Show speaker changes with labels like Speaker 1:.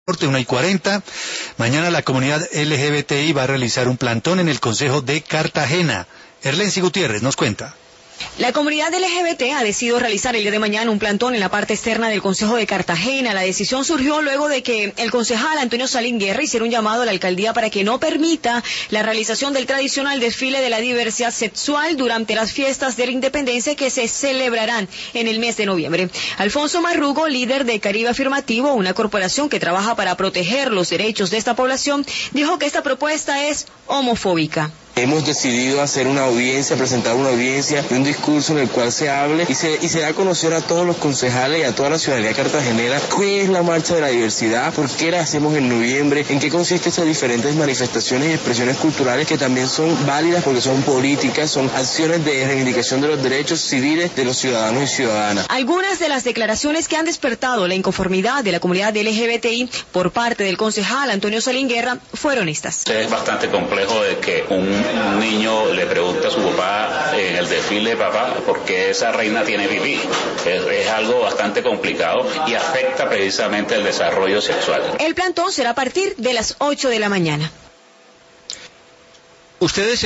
Speaker 1: 1:40. Mañana la comunidad LGBTI va a realizar un plantón en el Consejo de Cartagena. Erlency Gutiérrez nos cuenta.
Speaker 2: La comunidad LGBT ha decidido realizar el día de mañana un plantón en la parte externa del Consejo de Cartagena. La decisión surgió luego de que el concejal Antonio Salín Guerra hiciera un llamado a la alcaldía para que no permita la realización del tradicional desfile de la diversidad sexual durante las fiestas de la independencia que se celebrarán en el mes de noviembre. Alfonso Marrugo, líder de Caribe Afirmativo, una corporación que trabaja para proteger los derechos de esta población, dijo que esta propuesta es homofóbica.
Speaker 3: Hemos decidido hacer una audiencia, presentar una audiencia de un discurso en el cual se hable y se da a conocer a todos los concejales y a toda la ciudadanía cartagenera qué es la marcha de la diversidad, por qué la hacemos en noviembre, en qué consisten esas diferentes manifestaciones y expresiones culturales que también son válidas porque son políticas, son acciones de reivindicación de los derechos civiles de los ciudadanos y ciudadanas.
Speaker 2: Algunas de las declaraciones que han despertado la inconformidad de la comunidad LGBTI por parte del concejal Antonio Salín Guerra fueron estas.
Speaker 4: Es bastante complejo de que un niño le pregunta a su papá en el desfile, papá, ¿por qué esa reina tiene pipí? Es algo bastante complicado y afecta precisamente el desarrollo sexual.
Speaker 2: El plantón será a partir de las 8 de la mañana.
Speaker 1: Ustedes